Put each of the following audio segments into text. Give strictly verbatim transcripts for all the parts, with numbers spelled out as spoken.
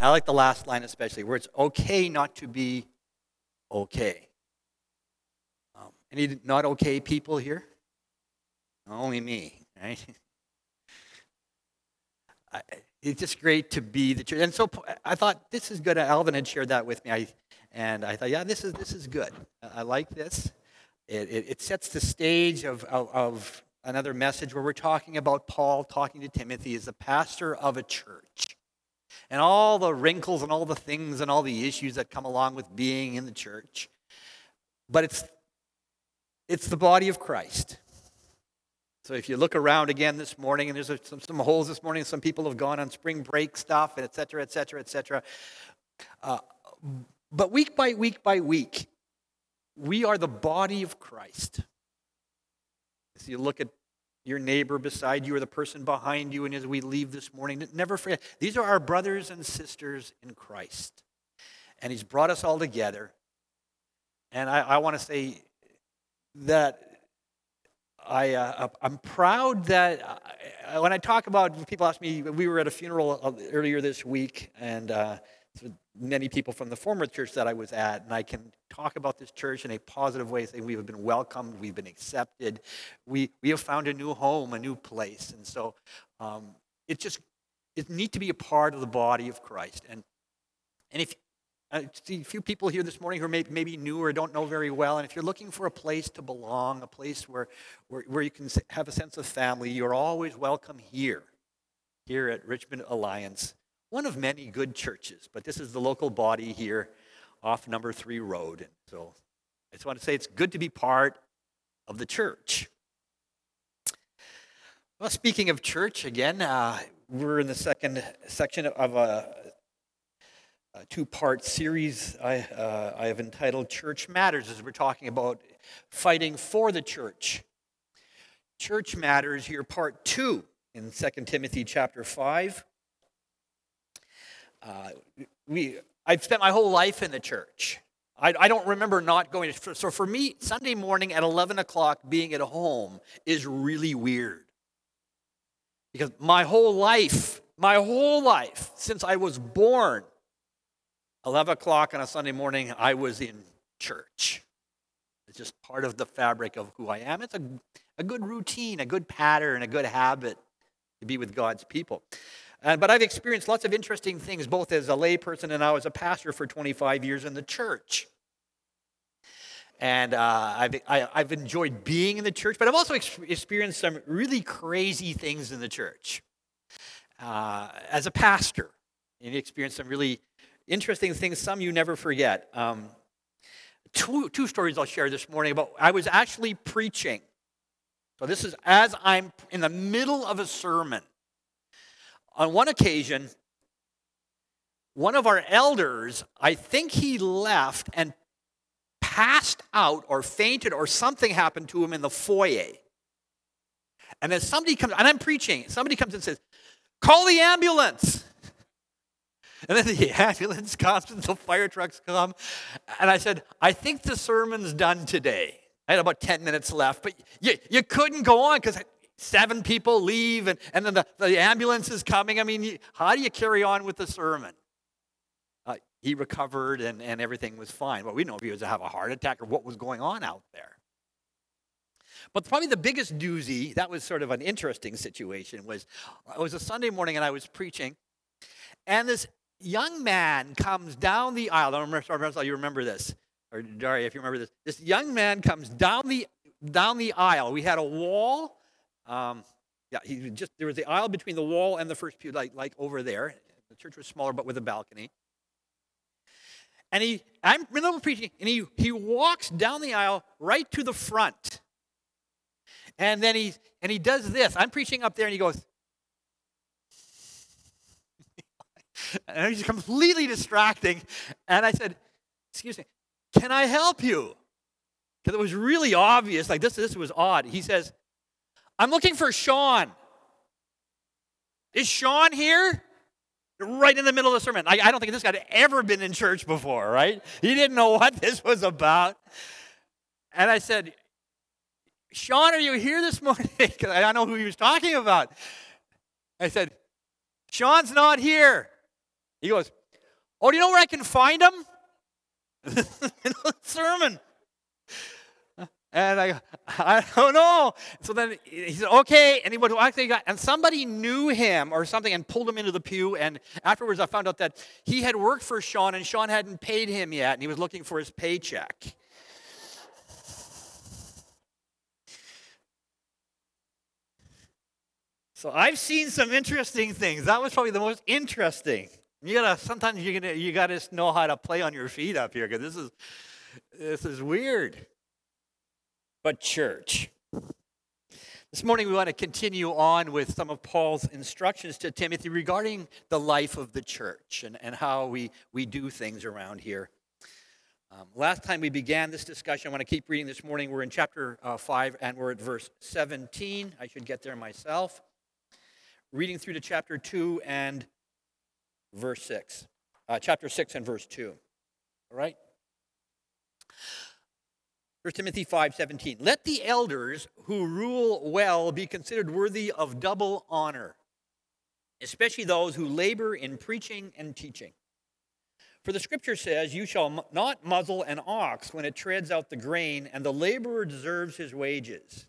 I like the last line especially, where it's okay not to be okay. Um, any not okay people here? Only me, right? I, it's just great to be the church. And so I thought, this is good. Alvin had shared that with me. I, and I thought, yeah, this is this is good. I like this. It, it, it sets the stage of, of, of another message where we're talking about Paul talking to Timothy as the pastor of a church. And all the wrinkles and all the things and all the issues that come along with being in the church. But it's it's the body of Christ. So if you look around again this morning, and there's a, some, some holes this morning, some people have gone on spring break stuff, and et cetera, et cetera, et cetera. Uh, but week by week by week, we are the body of Christ. As you look at your neighbor beside you or the person behind you, and as we leave this morning, never forget, these are our brothers and sisters in Christ. And he's brought us all together. And I, I want to say that I, uh, I'm proud that I, when I talk about, people ask me, we were at a funeral earlier this week, and uh, many people from the former church that I was at, and I can talk about this church in a positive way, saying we have been welcomed, we've been accepted, we we have found a new home, a new place, and so um, it's just, it needs to be a part of the body of Christ. And and if I see a few people here this morning who are maybe, maybe new or don't know very well, and if you're looking for a place to belong, a place where, where, where you can have a sense of family, you're always welcome here, here at Richmond Alliance, one of many good churches, but this is the local body here off Number Three Road. And so I just want to say it's good to be part of the church. Well, speaking of church, again, uh, we're in the second section of a A two-part series I, uh, I have entitled Church Matters, as we're talking about fighting for the church. Church Matters here, part two, in Second Timothy chapter five. Uh, we, I've spent my whole life in the church. I, I don't remember not going to church. So for me, Sunday morning at eleven o'clock being at home is really weird. Because my whole life, my whole life, since I was born, eleven o'clock on a Sunday morning, I was in church. It's just part of the fabric of who I am. It's a, a good routine, a good pattern, a good habit to be with God's people. Uh, but I've experienced lots of interesting things, both as a layperson and now as a pastor for twenty-five years in the church. And uh, I've, I, I've enjoyed being in the church, but I've also ex- experienced some really crazy things in the church. Uh, as a pastor, you experienced some really interesting things, some you never forget. Um, two, two stories I'll share this morning about, I was actually preaching. So this is as I'm in the middle of a sermon. On one occasion, one of our elders, I think he left and passed out or fainted or something happened to him in the foyer. And then somebody comes, and I'm preaching, somebody comes and says, "Call the ambulance." And then the ambulance comes and the fire trucks come. And I said, "I think the sermon's done today." I had about ten minutes left, but you, you couldn't go on because seven people leave and, and then the, the ambulance is coming. I mean, you, how do you carry on with the sermon? Uh, he recovered and, and everything was fine. Well, we didn't know if he was to have a heart attack or what was going on out there. But probably the biggest doozy, that was sort of an interesting situation, was it was a Sunday morning and I was preaching. And this young man comes down the aisle. I don't remember, you remember this, or Daria, if you remember this. This young man comes down the down the aisle. We had a wall. Um, yeah, he just there was the aisle between the wall and the first pew, like like over there. The church was smaller, but with a balcony. And he, I'm in the middle of preaching, and he he walks down the aisle right to the front. And then he and he does this. I'm preaching up there, and he goes. And it was completely distracting. And I said, "Excuse me, can I help you?" Because it was really obvious. Like this, this was odd. He says, "I'm looking for Sean. Is Sean here?" Right in the middle of the sermon. I, I don't think this guy had ever been in church before, right? He didn't know what this was about. And I said, "Sean, are you here this morning?" Because I don't know who he was talking about. I said, "Sean's not here." He goes, Oh, do you know where I can find them? In the sermon. And I, I don't know. So then he said, okay. And he would actually got, and somebody knew him or something and pulled him into the pew. And afterwards I found out that he had worked for Sean and Sean hadn't paid him yet. And he was looking for his paycheck. So I've seen some interesting things. That was probably the most interesting. You gotta, sometimes you gotta, you gotta know how to play on your feet up here because this is, this is weird. But church. This morning we want to continue on with some of Paul's instructions to Timothy regarding the life of the church and, and how we, we do things around here. Um, last time we began this discussion, I want to keep reading this morning. We're in chapter uh, five and we're at verse seventeen. I should get there myself. Reading through to chapter two and verse six. Uh, chapter six and verse two. All right? First Timothy five seventeen. Let the elders who rule well be considered worthy of double honor, especially those who labor in preaching and teaching. For the scripture says, you shall not muzzle an ox when it treads out the grain, and the laborer deserves his wages.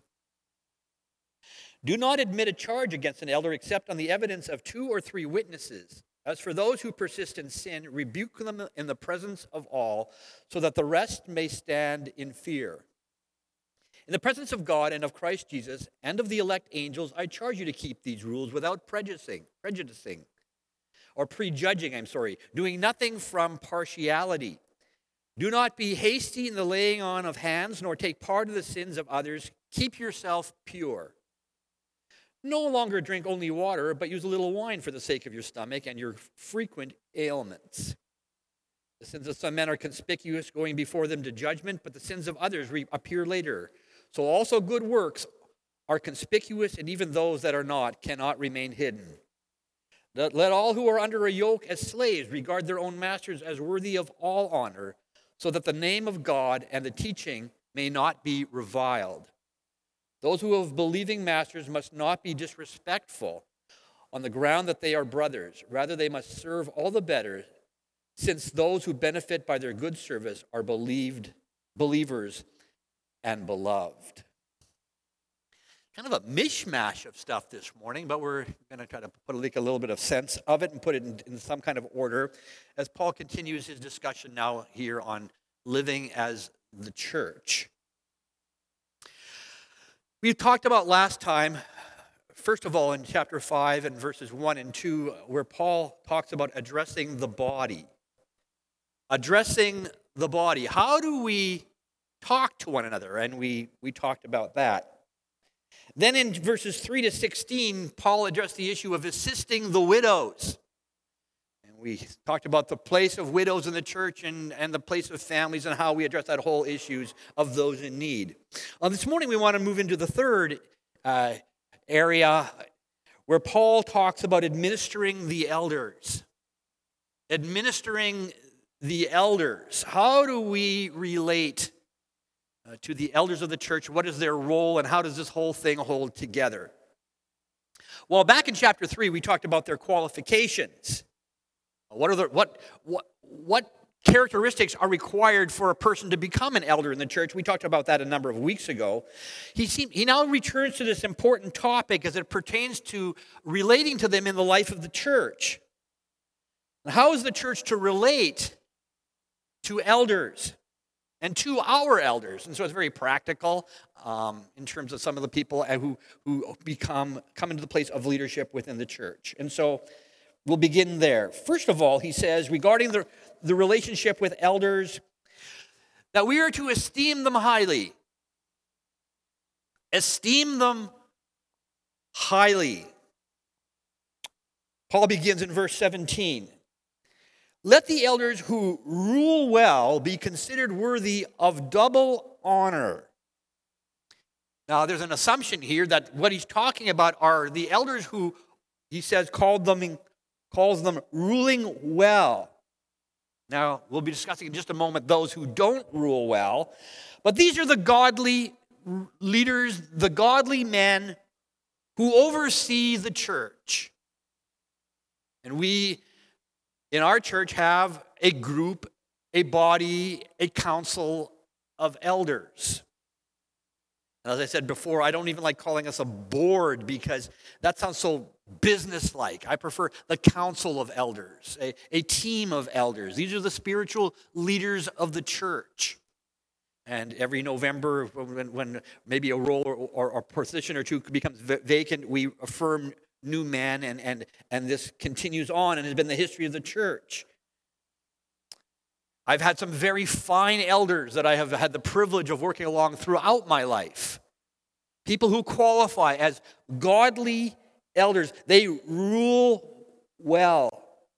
Do not admit a charge against an elder except on the evidence of two or three witnesses. As for those who persist in sin, rebuke them in the presence of all, so that the rest may stand in fear. In the presence of God and of Christ Jesus and of the elect angels, I charge you to keep these rules without prejudicing, prejudicing, or prejudging, I'm sorry, doing nothing from partiality. Do not be hasty in the laying on of hands, nor take part in the sins of others. Keep yourself pure. No longer drink only water, but use a little wine for the sake of your stomach and your frequent ailments. The sins of some men are conspicuous, going before them to judgment, but the sins of others appear later. So also good works are conspicuous, and even those that are not cannot remain hidden. Let, let all who are under a yoke as slaves regard their own masters as worthy of all honor, so that the name of God and the teaching may not be reviled. Those who have believing masters must not be disrespectful on the ground that they are brothers. Rather, they must serve all the better, since those who benefit by their good service are believed, believers and beloved. Kind of a mishmash of stuff this morning, but we're going to try to put a, like a little bit of sense of it and put it in, in some kind of order as Paul continues his discussion now here on living as the church. We talked about last time, first of all, in chapter five and verses one and two, where Paul talks about addressing the body. Addressing the body. How do we talk to one another? And we, we talked about that. Then in verses three to sixteen, Paul addressed the issue of assisting the widows. We talked about the place of widows in the church and, and the place of families and how we address that whole issues of those in need. Uh, this morning we want to move into the third uh, area where Paul talks about administering the elders. Administering the elders. How do we relate uh, to the elders of the church? What is their role and how does this whole thing hold together? Well, back in chapter three we talked about their qualifications. What are the what what what characteristics are required for a person to become an elder in the church? We talked about that a number of weeks ago. He seem, he now returns to this important topic as it pertains to relating to them in the life of the church. How is the church to relate to elders and to our elders? And so it's very practical um, in terms of some of the people who who become come into the place of leadership within the church. And so we'll begin there. First of all, he says, regarding the, the relationship with elders, that we are to esteem them highly. Esteem them highly. Paul begins in verse seventeen. Let the elders who rule well be considered worthy of double honor. Now, there's an assumption here that what he's talking about are the elders who, he says, called them calls them ruling well. Now, we'll be discussing in just a moment those who don't rule well. But these are the godly leaders, the godly men who oversee the church. And we in our church have a group, a body, a council of elders. And as I said before, I don't even like calling us a board because that sounds so businesslike. I prefer the council of elders, a, a team of elders. These are the spiritual leaders of the church. And every November, when, when maybe a role or, or, or position or two becomes vacant, we affirm new men, and, and, and this continues on and has been the history of the church. I've had some very fine elders that I have had the privilege of working along throughout my life. People who qualify as godly elders. They rule well.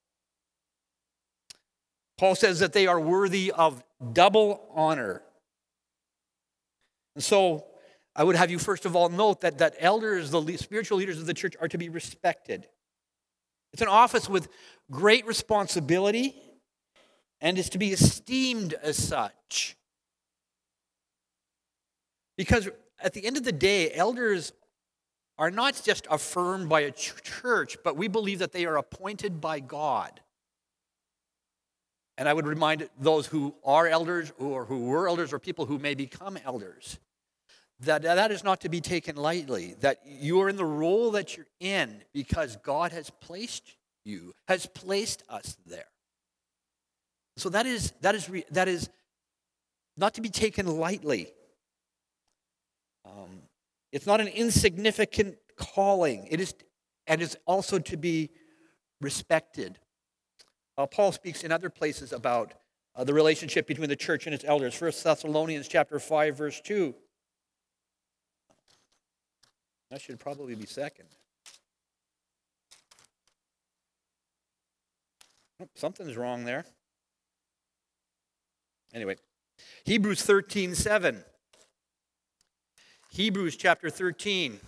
Paul says that they are worthy of double honor. And so I would have you first of all note that, that elders, the spiritual leaders of the church, are to be respected. It's an office with great responsibility and is to be esteemed as such. Because at the end of the day, elders are not just affirmed by a church, but we believe that they are appointed by God. And I would remind those who are elders or who were elders or people who may become elders that that is not to be taken lightly, that you are in the role that you're in because God has placed you, has placed us there. So that is that is that is not to be taken lightly. Um, it's not an insignificant calling. It is, and it's also to be respected. Uh, Paul speaks in other places about uh, the relationship between the church and its elders. First Thessalonians chapter five, verse two. That should probably be second. Oh, something's wrong there. Anyway, Hebrews thirteen seven. Hebrews chapter thirteen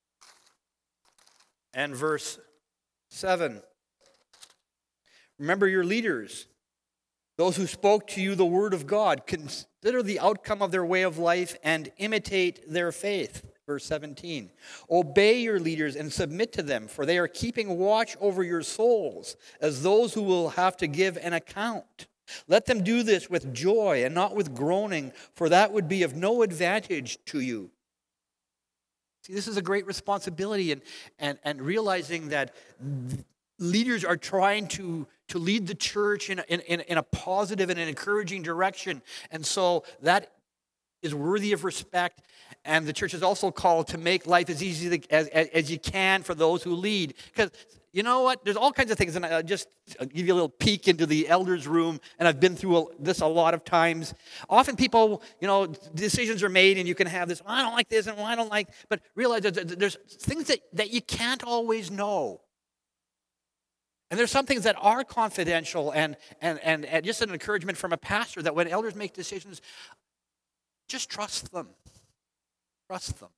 and verse seven. Remember your leaders, those who spoke to you the word of God. Consider the outcome of their way of life and imitate their faith. Verse seventeen. Obey your leaders and submit to them, for they are keeping watch over your souls as those who will have to give an account. Let them do this with joy and not with groaning, for that would be of no advantage to you. See, this is a great responsibility, and, and, and realizing that leaders are trying to, to lead the church in a, in, in a positive and an encouraging direction. And so that is worthy of respect. And the church is also called to make life as easy as, as, as you can for those who lead. Because you know what? There's all kinds of things. And I'll just I'll give you a little peek into the elders' room. And I've been through this a lot of times. Often people, you know, decisions are made and you can have this, oh, I don't like this and well, I don't like. But realize that there's things that, that you can't always know. And there's some things that are confidential, and, and, and, and just an encouragement from a pastor that when elders make decisions, just trust them. Trust them.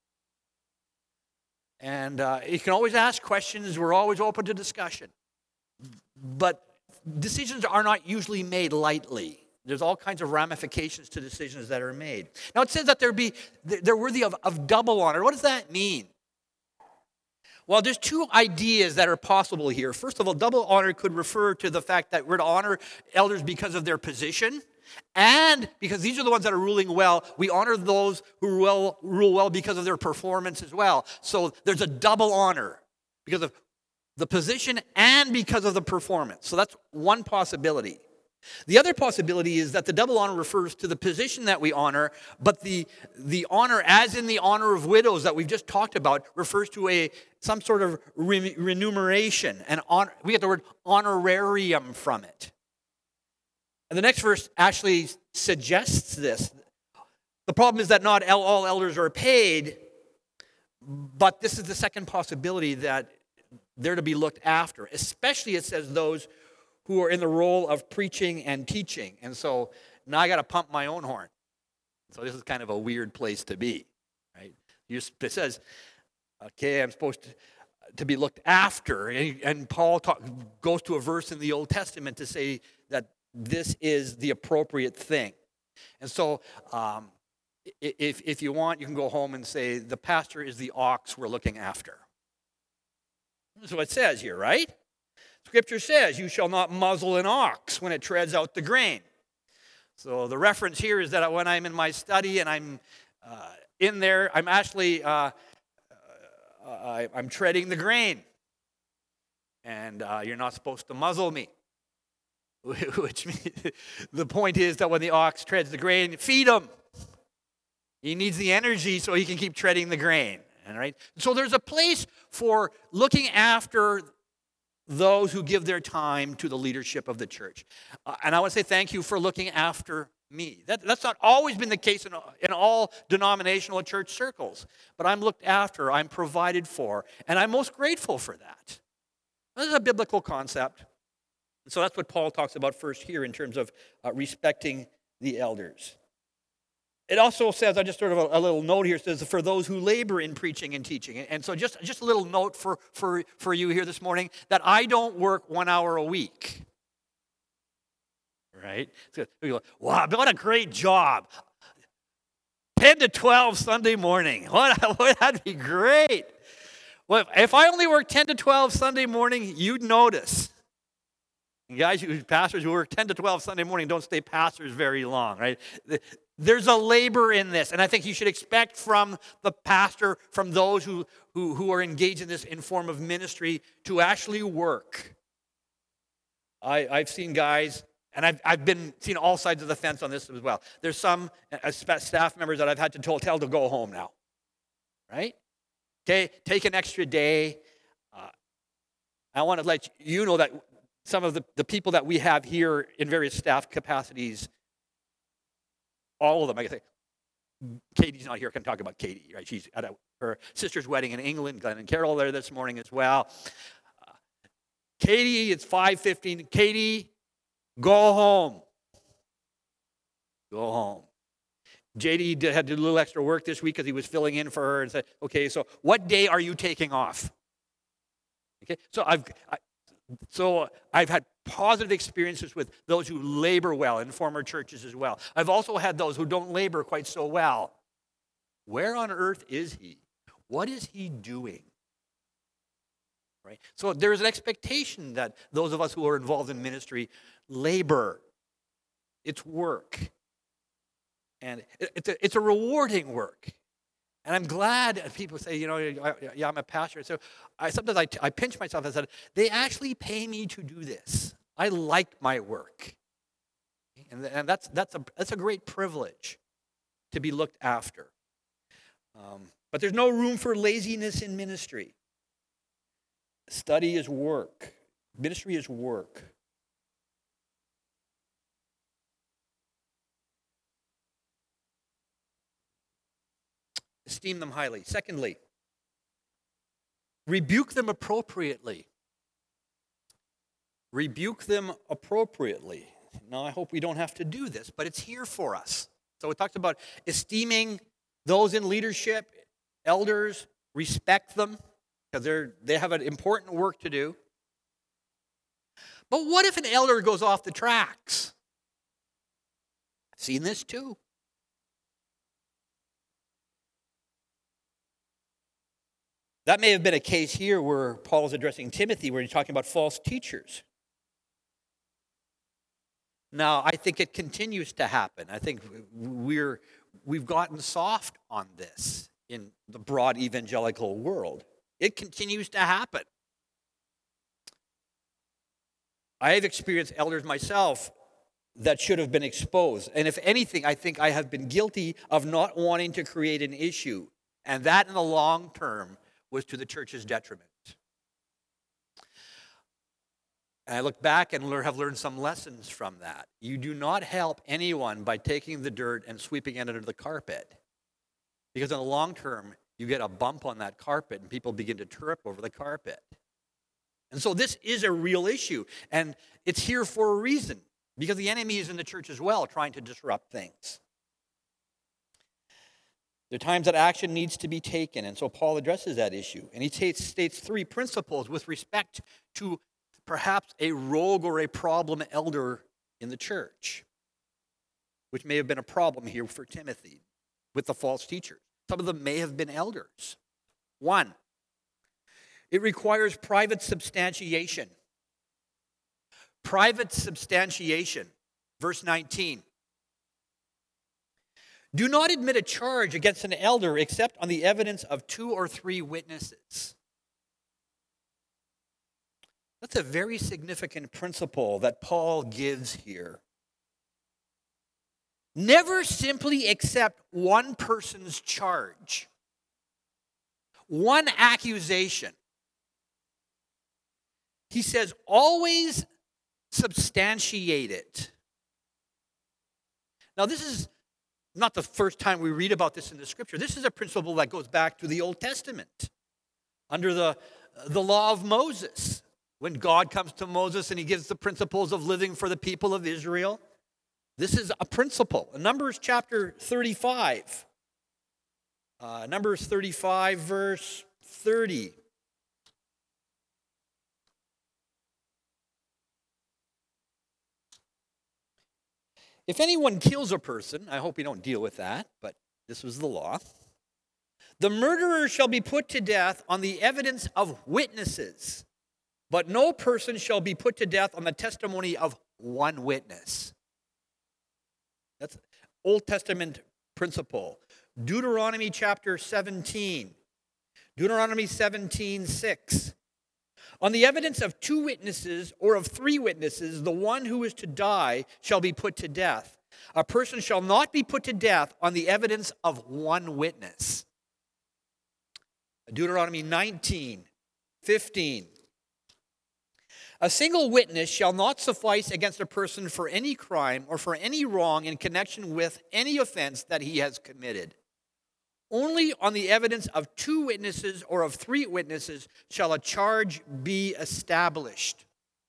And uh, you can always ask questions. We're always open to discussion. But decisions are not usually made lightly. There's all kinds of ramifications to decisions that are made. Now it says that there be they're worthy of, of double honor. What does that mean? Well, there's two ideas that are possible here. First of all, double honor could refer to the fact that we're to honor elders because of their position, and because these are the ones that are ruling well, we honor those who rule, rule well because of their performance as well. So there's a double honor because of the position and because of the performance. So that's one possibility. The other possibility is that the double honor refers to the position that we honor, but the, the honor, as in the honor of widows that we've just talked about, refers to a some sort of re- remuneration. And honor, we get the word honorarium from it. And the next verse actually suggests this. The problem is that not all elders are paid, but this is the second possibility that they're to be looked after. Especially, it says, those who are in the role of preaching and teaching. And so now I got to pump my own horn. So this is kind of a weird place to be, right? It says, okay, I'm supposed to, to be looked after. And, and Paul talk, goes to a verse in the Old Testament to say that this is the appropriate thing. And so um, if, if you want, you can go home and say, the pastor is the ox we're looking after. That's what it says here, right? Scripture says, you shall not muzzle an ox when it treads out the grain. So the reference here is that when I'm in my study and I'm uh, in there, I'm actually, uh, uh, I'm treading the grain. And uh, you're not supposed to muzzle me. Which means, the point is that when the ox treads the grain, feed him. He needs the energy so he can keep treading the grain. All right? So there's a place for looking after those who give their time to the leadership of the church. Uh, and I want to say thank you for looking after me. That, that's not always been the case in, in all denominational church circles. But I'm looked after, I'm provided for, and I'm most grateful for that. This is a biblical concept. So that's what Paul talks about first here in terms of uh, respecting the elders. It also says, I just sort of a, a little note here, says for those who labor in preaching and teaching. And so just, just a little note for, for, for you here this morning, that I don't work one hour a week. Right? So you go, wow, what a great job. ten to twelve Sunday morning. What, that'd be great. Well, if I only work ten to twelve Sunday morning, you'd notice. And guys, who, pastors who work ten to twelve Sunday morning don't stay pastors very long, right? There's a labor in this, and I think you should expect from the pastor, from those who, who, who are engaged in this in form of ministry, to actually work. I, I've seen guys, and I've, I've been seen all sides of the fence on this as well. There's some uh, staff members that I've had to tell, tell to go home now, right? Okay, take an extra day. Uh, I want to let you know that some of the, the people that we have here in various staff capacities, all of them, I say, Katie's not here, I can talk about Katie, right? She's at a, her sister's wedding in England. Glenn and Carol are there this morning as well. Uh, Katie, it's five fifteen. Katie, go home. Go home. J D did, had to do a little extra work this week because he was filling in for her and said, okay, so what day are you taking off? Okay, so I've I, so I've had positive experiences with those who labor well in former churches as well. I've also had those who don't labor quite so well. Where on earth is he? What is he doing? Right? So there's an expectation that those of us who are involved in ministry labor. It's work. And it's a, it's a rewarding work. And I'm glad people say, you know, yeah, I'm a pastor. So I, sometimes I, I pinch myself and said, they actually pay me to do this. I like my work. And, and that's, that's, a, that's a great privilege to be looked after. Um, but there's no room for laziness in ministry. Study is work. Ministry is work. Esteem them highly. Secondly, rebuke them appropriately. Rebuke them appropriately. Now, I hope we don't have to do this, but it's here for us. So it talks about esteeming those in leadership, elders, respect them, because they're they have an important work to do. But what if an elder goes off the tracks? I've seen this too. That may have been a case here where Paul is addressing Timothy, where he's talking about false teachers. Now, I think it continues to happen. I think we're, we've gotten soft on this in the broad evangelical world. It continues to happen. I have experienced elders myself that should have been exposed. And if anything, I think I have been guilty of not wanting to create an issue. And that in the long term was to the church's detriment. And I look back and learn, have learned some lessons from that. You do not help anyone by taking the dirt and sweeping it under the carpet. Because in the long term, you get a bump on that carpet and people begin to trip over the carpet. And so this is a real issue. And it's here for a reason. Because the enemy is in the church as well, trying to disrupt things. There are times that action needs to be taken, and so Paul addresses that issue. And he states, states three principles with respect to perhaps a rogue or a problem elder in the church, which may have been a problem here for Timothy with the false teachers. Some of them may have been elders. One, it requires private substantiation. Private substantiation, verse nineteen. Do not admit a charge against an elder except on the evidence of two or three witnesses. That's a very significant principle that Paul gives here. Never simply accept one person's charge, one accusation. He says, always substantiate it. Now, this is not the first time we read about this in the Scripture. This is a principle that goes back to the Old Testament, under the, the law of Moses. When God comes to Moses and he gives the principles of living for the people of Israel, this is a principle. Numbers chapter thirty-five. Uh, Numbers thirty-five, verse thirty. If anyone kills a person, I hope we don't deal with that, but this was the law. The murderer shall be put to death on the evidence of witnesses, but no person shall be put to death on the testimony of one witness. That's Old Testament principle. Deuteronomy chapter seventeen. Deuteronomy seventeen, six. On the evidence of two witnesses or of three witnesses, the one who is to die shall be put to death. A person shall not be put to death on the evidence of one witness. Deuteronomy nineteen, fifteen. A single witness shall not suffice against a person for any crime or for any wrong in connection with any offense that he has committed. Only on the evidence of two witnesses or of three witnesses shall a charge be established.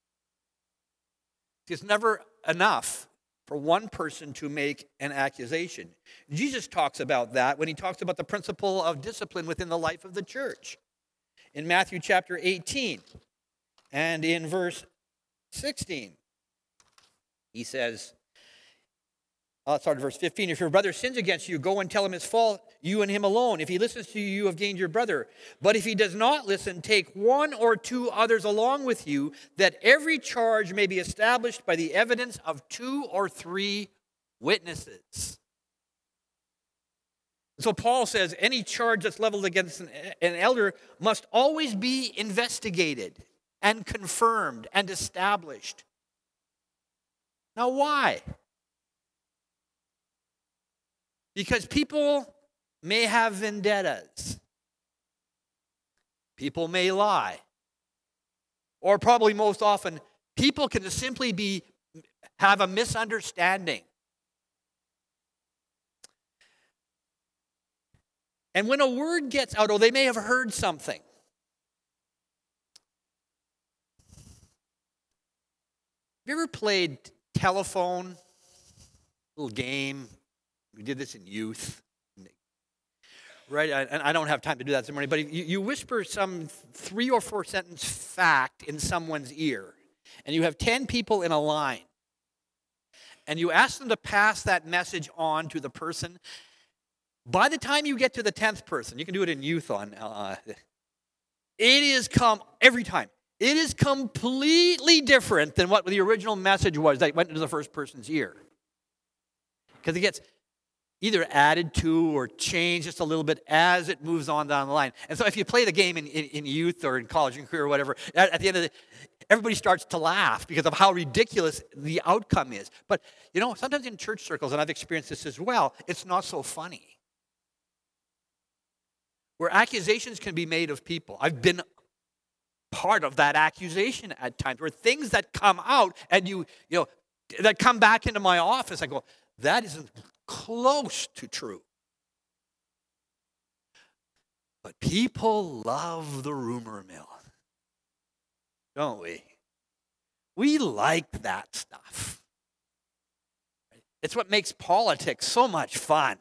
It's never enough for one person to make an accusation. Jesus talks about that when he talks about the principle of discipline within the life of the church. In Matthew chapter eighteen and in verse sixteen, he says, Uh, sorry, verse fifteen. If your brother sins against you, go and tell him his fault, you and him alone. If he listens to you, you have gained your brother. But if he does not listen, take one or two others along with you, that every charge may be established by the evidence of two or three witnesses. So Paul says any charge that's leveled against an, an elder must always be investigated and confirmed and established. Now, why? Because people may have vendettas. People may lie. Or probably most often, people can simply be have a misunderstanding. And when a word gets out, or they may have heard something. Have you ever played telephone? Little game. We did this in youth, right? And I don't have time to do that this morning, but you, you whisper some three or four sentence fact in someone's ear, and you have ten people in a line, and you ask them to pass that message on to the person. By the time you get to the tenth person, you can do it in youth on, uh, it is come, every time, it is completely different than what the original message was that went into the first person's ear. Because it gets either added to or changed just a little bit as it moves on down the line. And so if you play the game in, in, in youth or in college and career or whatever, at, at the end of the everybody starts to laugh because of how ridiculous the outcome is. But, you know, sometimes in church circles, and I've experienced this as well, it's not so funny. Where accusations can be made of people. I've been part of that accusation at times, where things that come out and you, you know, that come back into my office, I go, that isn't close to true. But people love the rumor mill, don't we? We like that stuff. It's what makes politics so much fun.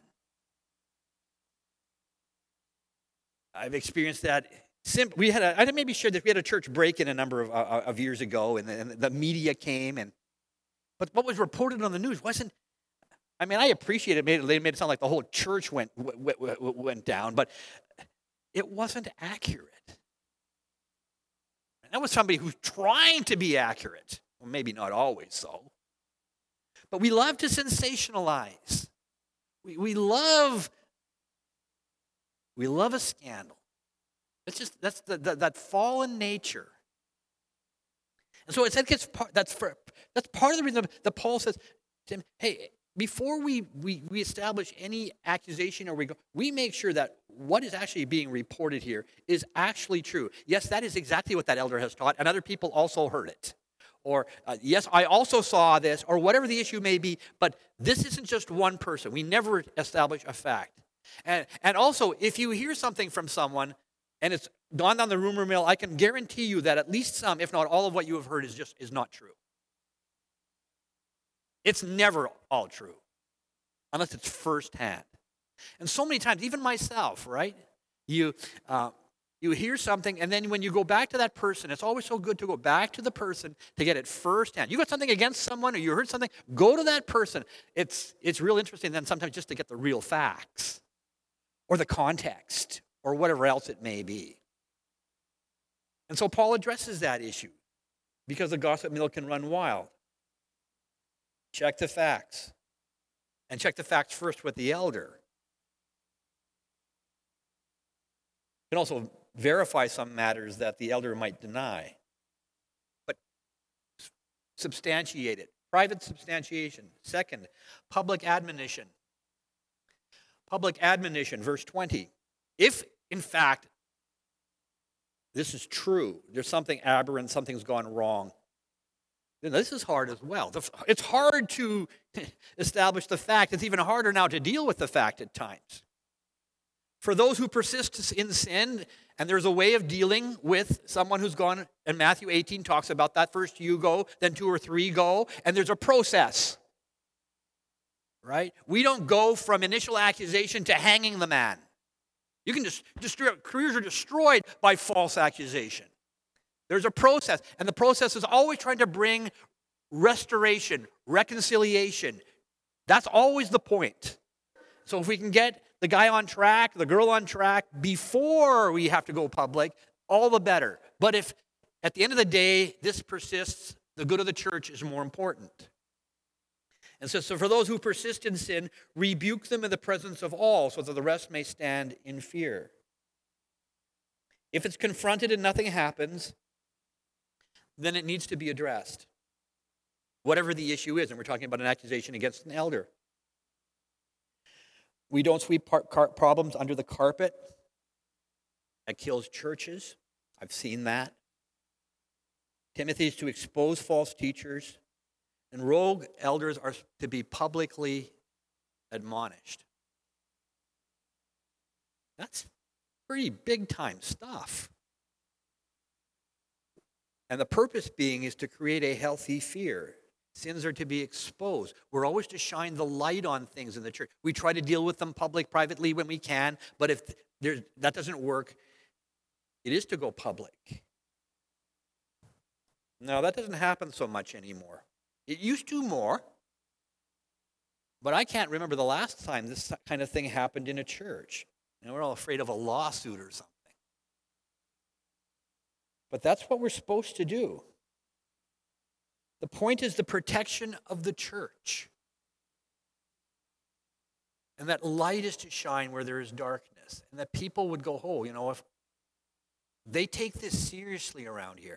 I've experienced that. We had a, I maybe shared this. We had a church break-in a number of, uh, of years ago, and the, and the media came, and but what was reported on the news wasn't. I mean, I appreciate it. Made it, they made it sound like the whole church went went, went down, but it wasn't accurate. And that was somebody who's trying to be accurate. Well, maybe not always so. But we love to sensationalize. We, we love we love a scandal. That's just that's the, the, that fallen nature. And so it's that gets part, that's for that's part of the reason that Paul says, Tim, hey, before we, we we establish any accusation or we go, we make sure that what is actually being reported here is actually true. Yes, that is exactly what that elder has taught, and other people also heard it. Or, uh, yes, I also saw this, or whatever the issue may be, but this isn't just one person. We never establish a fact. And, and also, if you hear something from someone, and it's gone down the rumor mill, I can guarantee you that at least some, if not all of what you have heard is just is not true. It's never all true, unless it's firsthand. And so many times, even myself, right? You... Uh, You hear something, and then when you go back to that person, it's always so good to go back to the person to get it firsthand. You got something against someone, or you heard something, go to that person. It's it's real interesting then sometimes just to get the real facts, or the context, or whatever else it may be. And so Paul addresses that issue, because the gossip mill can run wild. Check the facts, and check the facts first with the elder. You can also verify some matters that the elder might deny, but substantiate it. Private substantiation. Second, public admonition. Public admonition, verse twenty. If, in fact, this is true, there's something aberrant, something's gone wrong, then this is hard as well. It's hard to establish the fact. It's even harder now to deal with the fact at times. For those who persist in sin, and there's a way of dealing with someone who's gone, and Matthew eighteen talks about that. First you go, then two or three go, and there's a process, right? We don't go from initial accusation to hanging the man. You can just destroy, careers are destroyed by false accusation. There's a process, and the process is always trying to bring restoration, reconciliation. That's always the point. So if we can get the guy on track, the girl on track, before we have to go public, all the better. But if at the end of the day this persists, the good of the church is more important. And so, so for those who persist in sin, rebuke them in the presence of all, so that the rest may stand in fear. If it's confronted and nothing happens, then it needs to be addressed. Whatever the issue is, and we're talking about an accusation against an elder. We don't sweep par- car- problems under the carpet. That kills churches. I've seen that. Timothy is to expose false teachers, and rogue elders are to be publicly admonished. That's pretty big-time stuff. And the purpose being is to create a healthy fear. Sins are to be exposed. We're always to shine the light on things in the church. We try to deal with them public, privately when we can, but if there, that doesn't work, it is to go public. Now, that doesn't happen so much anymore. It used to more, but I can't remember the last time this kind of thing happened in a church. You know, we're all afraid of a lawsuit or something. But that's what we're supposed to do. The point is the protection of the church. And that light is to shine where there is darkness. And that people would go, oh, you know, if they take this seriously around here.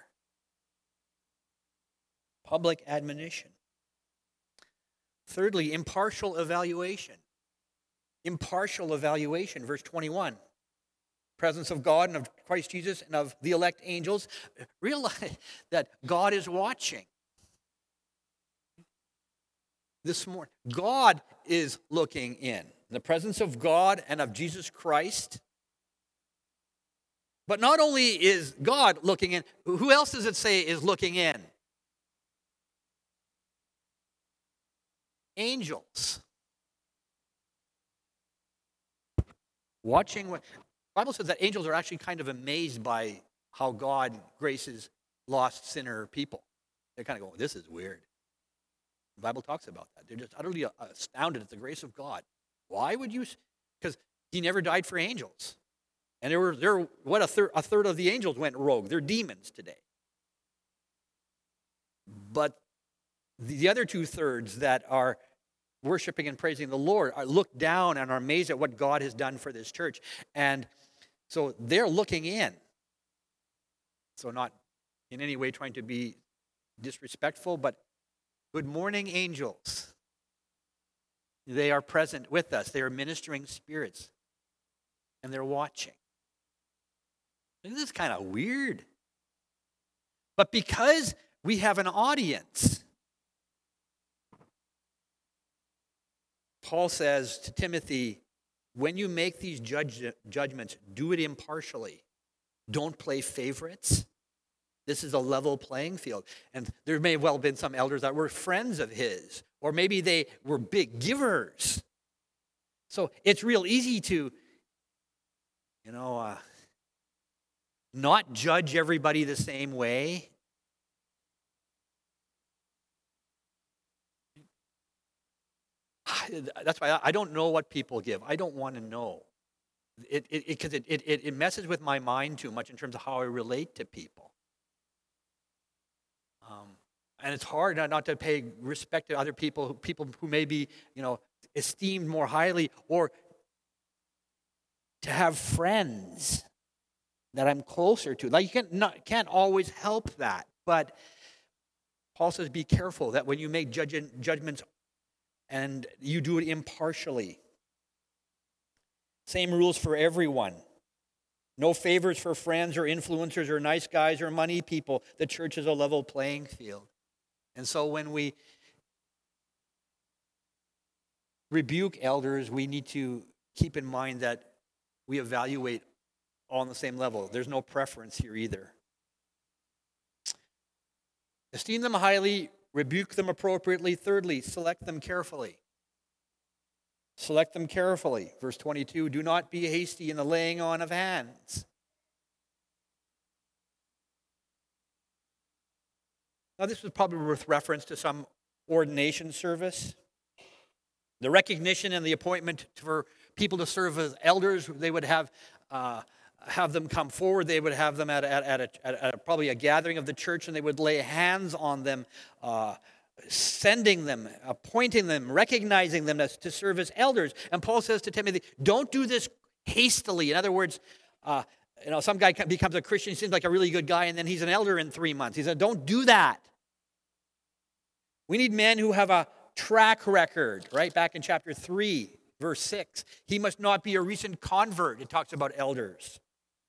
Public admonition. Thirdly, impartial evaluation. Impartial evaluation, verse twenty-one. Presence of God and of Christ Jesus and of the elect angels. Realize that God is watching. This morning, God is looking in. The presence of God and of Jesus Christ. But not only is God looking in, who else does it say is looking in? Angels. Watching what the Bible says that angels are actually kind of amazed by how God graces lost sinner people. They're kind of going, this is weird. The Bible talks about that. They're just utterly astounded at the grace of God. Why would you? Because he never died for angels. And there were, there were what, a third, a third of the angels went rogue. They're demons today. But the other two-thirds that are worshiping and praising the Lord are look down and are amazed at what God has done for this church. And so they're looking in. So not in any way trying to be disrespectful, but good morning, angels. They are present with us. They are ministering spirits. And they're watching. This is kind of weird. But because we have an audience, Paul says to Timothy, when you make these judge, judgments, do it impartially. Don't play favorites. This is a level playing field. And there may well have been some elders that were friends of his, or maybe they were big givers. So it's real easy to, you know, uh, not judge everybody the same way. That's why I don't know what people give. I don't want to know. It because it, it, it, it messes with my mind too much in terms of how I relate to people. Um, and it's hard not, not to pay respect to other people, people who may be, you know, esteemed more highly, or to have friends that I'm closer to. Like you can't not, can't always help that, but Paul says, be careful that when you make judge, judgments, and you do it impartially. Same rules for everyone. No favors for friends or influencers or nice guys or money people. The church is a level playing field. And so when we rebuke elders, we need to keep in mind that we evaluate all on the same level. There's no preference here either. Esteem them highly, rebuke them appropriately. Thirdly, select them carefully. Select them carefully. Verse twenty-two, do not be hasty in the laying on of hands. Now, this was probably with reference to some ordination service. The recognition and the appointment for people to serve as elders, they would have uh, have them come forward. They would have them at, at, at, a, at a, probably a gathering of the church, and they would lay hands on them, uh, sending them, appointing them, recognizing them as, to serve as elders. And Paul says to Timothy, don't do this hastily. In other words, uh, you know, some guy becomes a Christian, he seems like a really good guy, and then he's an elder in three months. He said, don't do that. We need men who have a track record, right? Back in chapter three, verse six. He must not be a recent convert. It talks about elders.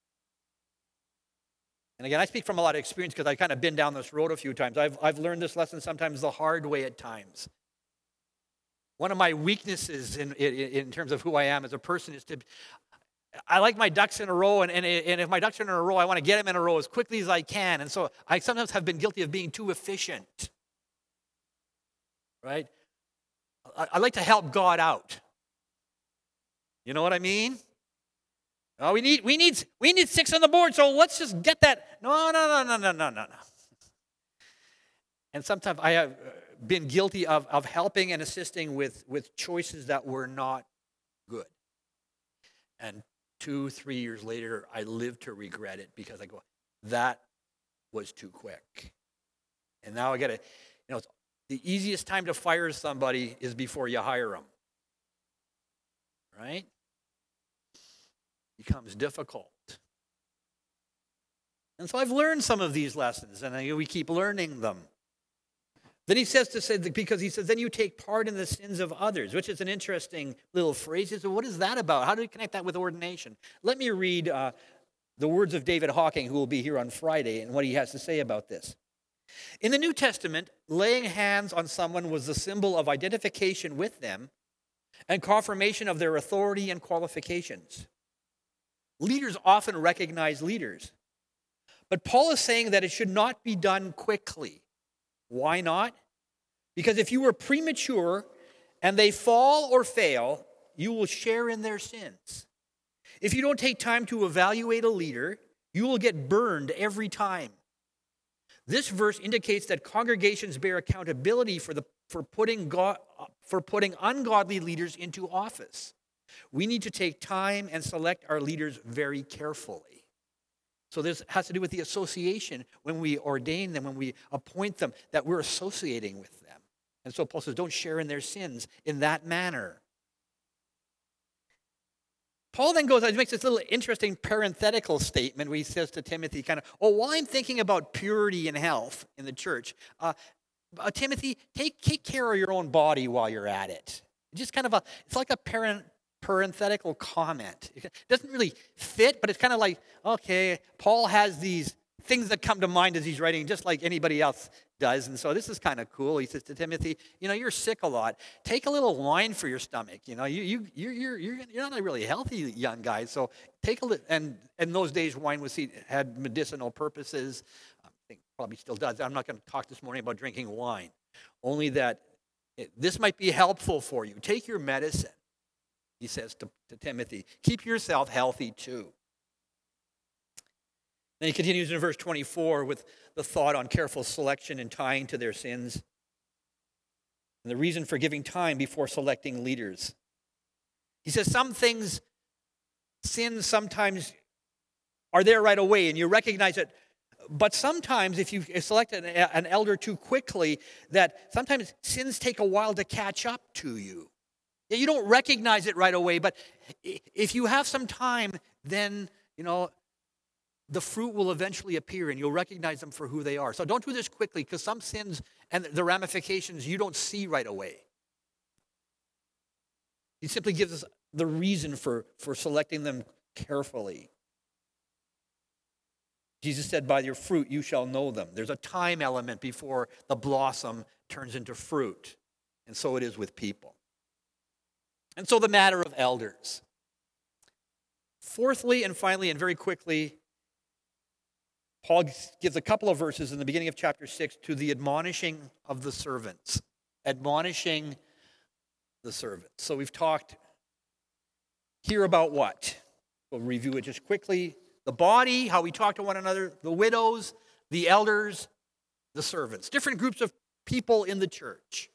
And again, I speak from a lot of experience because I've kind of been down this road a few times. I've, I've learned this lesson sometimes the hard way at times. One of my weaknesses in, in, in terms of who I am as a person is to, I like my ducks in a row, and, and, and if my ducks are in a row, I want to get them in a row as quickly as I can. And so I sometimes have been guilty of being too efficient. Right? I, I like to help God out. You know what I mean? Oh, we need we need we need six on the board, so let's just get that. No, no, no, no, no, no, no, no. And sometimes I have been guilty of, of helping and assisting with, with choices that were not good. And two, three years later, I live to regret it because I go, that was too quick. And now I got to, you know, it's, the easiest time to fire somebody is before you hire them. Right? Becomes difficult. And so I've learned some of these lessons, and we keep learning them. Then he says to say, because he says, then you take part in the sins of others, which is an interesting little phrase. So what is that about? How do we connect that with ordination? Let me read uh, the words of David Hawking, who will be here on Friday, and what he has to say about this. In the New Testament, laying hands on someone was the symbol of identification with them and confirmation of their authority and qualifications. Leaders often recognize leaders. But Paul is saying that it should not be done quickly. Why not? Because if you were premature and they fall or fail, you will share in their sins. If you don't take time to evaluate a leader, you will get burned every time. This verse indicates that congregations bear accountability for, the, for, putting God, for putting ungodly leaders into office. We need to take time and select our leaders very carefully. So this has to do with the association when we ordain them, when we appoint them, that we're associating with them. And so Paul says, don't share in their sins in that manner. Paul then goes on, he makes this little interesting parenthetical statement where he says to Timothy, kind of, oh, while I'm thinking about purity and health in the church, uh, uh, Timothy, take, take care of your own body while you're at it. Just kind of a, it's like a parent, parenthetical comment. It doesn't really fit, but it's kind of like, okay, Paul has these things that come to mind as he's writing, just like anybody else does. And so this is kind of cool. He says to Timothy, you know, you're sick a lot. Take a little wine for your stomach. You know, you you you're you're you're you're not a really healthy young guy. So take a little. And in those days, wine was had medicinal purposes. I think probably still does. I'm not going to talk this morning about drinking wine. Only that it, this might be helpful for you. Take your medicine. He says to, to Timothy, keep yourself healthy too. Then he continues in verse twenty-four with the thought on careful selection and tying to their sins. And the reason for giving time before selecting leaders. He says some things, sins sometimes are there right away and you recognize it. But sometimes if you select an, an elder too quickly, that sometimes sins take a while to catch up to you. You don't recognize it right away, but if you have some time, then, you know, the fruit will eventually appear and you'll recognize them for who they are. So don't do this quickly because some sins and the ramifications you don't see right away. He simply gives us the reason for, for selecting them carefully. Jesus said, by your fruit you shall know them. There's a time element before the blossom turns into fruit. And so it is with people. And so the matter of elders. Fourthly and finally and very quickly, Paul gives a couple of verses in the beginning of chapter six to the admonishing of the servants. Admonishing the servants. So we've talked here about what? We'll review it just quickly. The body, how we talk to one another, the widows, the elders, the servants. Different groups of people in the church.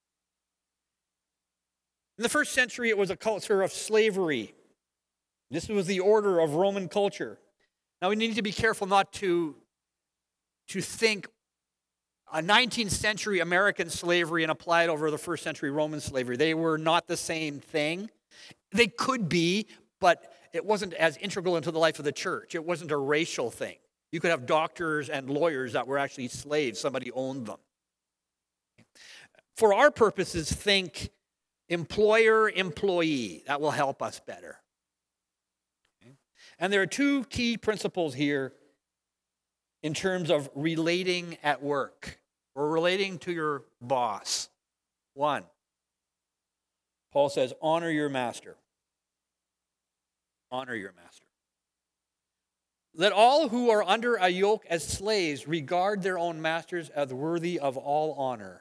In the first century, it was a culture of slavery. This was the order of Roman culture. Now, we need to be careful not to, to think a nineteenth century American slavery and apply it over the first century Roman slavery. They were not the same thing. They could be, but it wasn't as integral into the life of the church. It wasn't a racial thing. You could have doctors and lawyers that were actually slaves. Somebody owned them. For our purposes, think employer-employee. That will help us better. And there are two key principles here in terms of relating at work or relating to your boss. One, Paul says, honor your master. Honor your master. Let all who are under a yoke as slaves regard their own masters as worthy of all honor.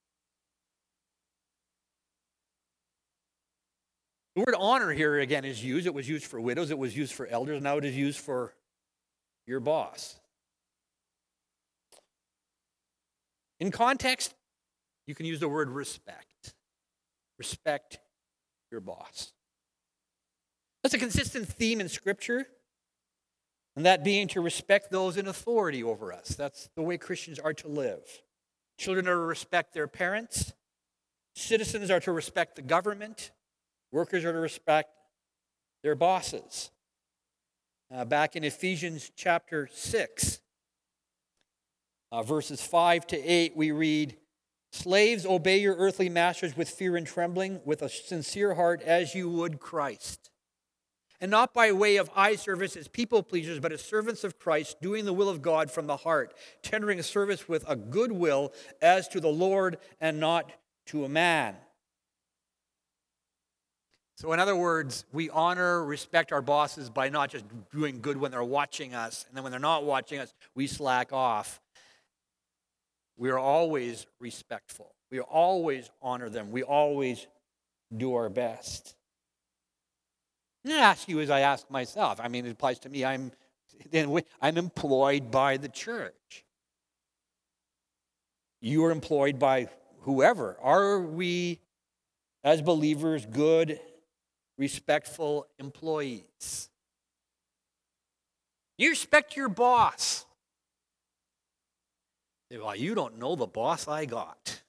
The word honor here again is used. It was used for widows. It was used for elders. Now it is used for your boss. In context, you can use the word respect. Respect your boss. That's a consistent theme in Scripture, and that being to respect those in authority over us. That's the way Christians are to live. Children are to respect their parents. Citizens are to respect the government. Workers are to respect their bosses. Uh, back in Ephesians chapter six, uh, verses five to eight, we read, slaves, obey your earthly masters with fear and trembling, with a sincere heart as you would Christ. And not by way of eye service as people pleasers, but as servants of Christ, doing the will of God from the heart, tendering a service with a good will as to the Lord and not to a man. So in other words, we honor, respect our bosses by not just doing good when they're watching us, and then when they're not watching us, we slack off. We are always respectful. We always honor them. We always do our best. And I ask you as I ask myself. I mean, it applies to me. I'm, I'm employed by the church. You are employed by whoever. Are we, as believers, good, respectful employees? You respect your boss. Well, you don't know the boss I got.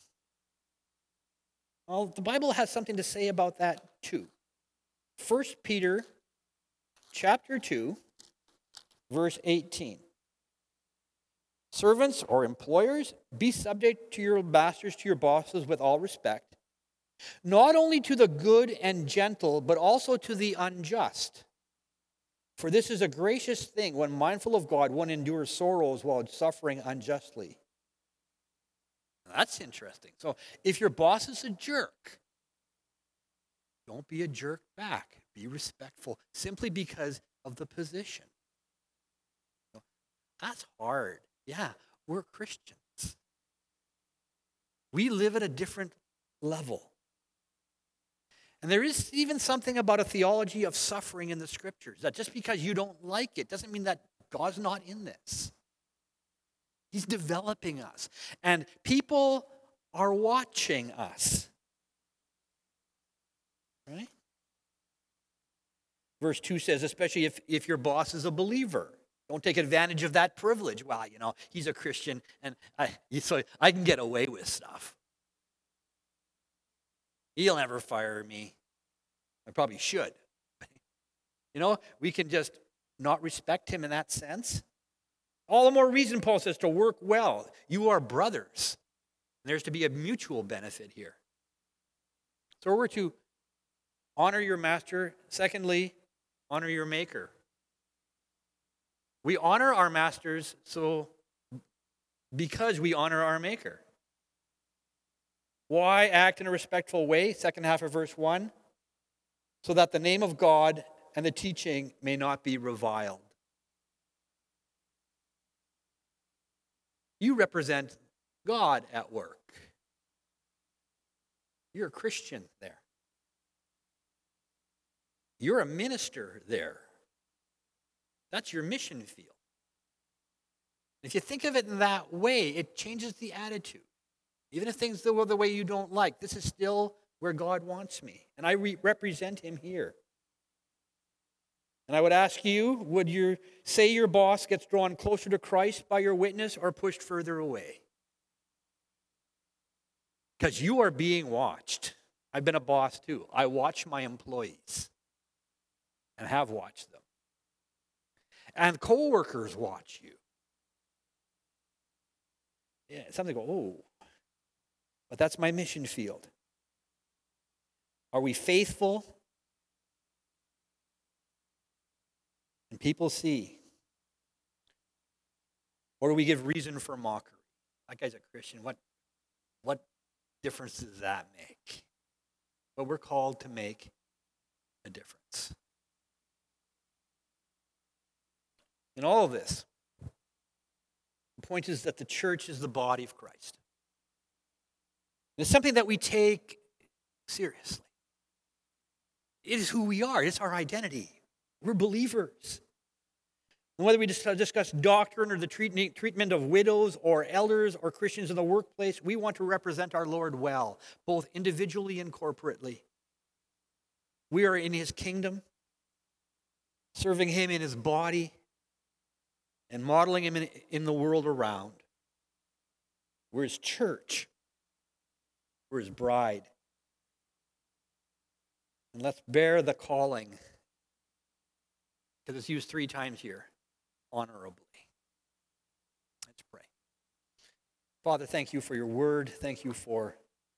Well, the Bible has something to say about that too. First Peter chapter two, verse eighteen. Servants or employers, be subject to your masters, to your bosses with all respect, not only to the good and gentle, but also to the unjust. For this is a gracious thing, when mindful of God, one endures sorrows while suffering unjustly. Now, that's interesting. So if your boss is a jerk, don't be a jerk back. Be respectful, simply because of the position. That's hard. Yeah, we're Christians. We live at a different level. And there is even something about a theology of suffering in the scriptures, that just because you don't like it doesn't mean that God's not in this. He's developing us. And people are watching us. Right? Verse two says, especially if, if your boss is a believer. Don't take advantage of that privilege. Well, you know, he's a Christian, and I, so I can get away with stuff. He'll never fire me. I probably should. You know, we can just not respect him in that sense. All the more reason, Paul says, to work well. You are brothers. There's to be a mutual benefit here. So we're to honor your master. Secondly, honor your maker. We honor our masters so because we honor our maker. Why act in a respectful way? Second half of verse one. So that the name of God and the teaching may not be reviled. You represent God at work. You're a Christian there. You're a minister there. That's your mission field. If you think of it in that way, it changes the attitude. Even if things go the way you don't like, this is still where God wants me. And I re- represent him here. And I would ask you, would you say your boss gets drawn closer to Christ by your witness or pushed further away? Because you are being watched. I've been a boss too. I watch my employees and have watched them. And coworkers watch you. Yeah, something go, oh, but that's my mission field. Are we faithful? And people see. Or do we give reason for mockery? That guy's a Christian. What, what difference does that make? But we're called to make a difference. In all of this, the point is that the church is the body of Christ. It's something that we take seriously. It is who we are. It's our identity. We're believers. And whether we discuss doctrine or the treatment of widows or elders or Christians in the workplace, we want to represent our Lord well, both individually and corporately. We are in his kingdom, serving him in his body, and modeling him in, in the world around. We're his church. We're his bride. And let's bear the calling, because it's used three times here, honorably. Let's pray. Father, thank you for your word. Thank you for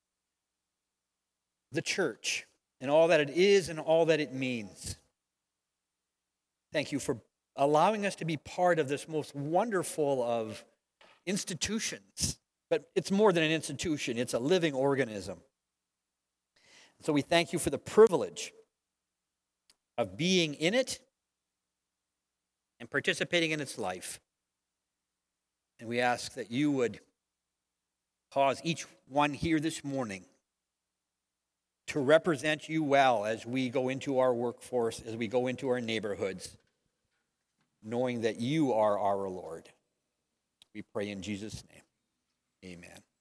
the church and all that it is and all that it means. Thank you for allowing us to be part of this most wonderful of institutions. But it's more than an institution. It's a living organism. So we thank you for the privilege of being in it and participating in its life. And we ask that you would cause each one here this morning to represent you well as we go into our workforce, as we go into our neighborhoods, knowing that you are our Lord. We pray in Jesus' name. Amen.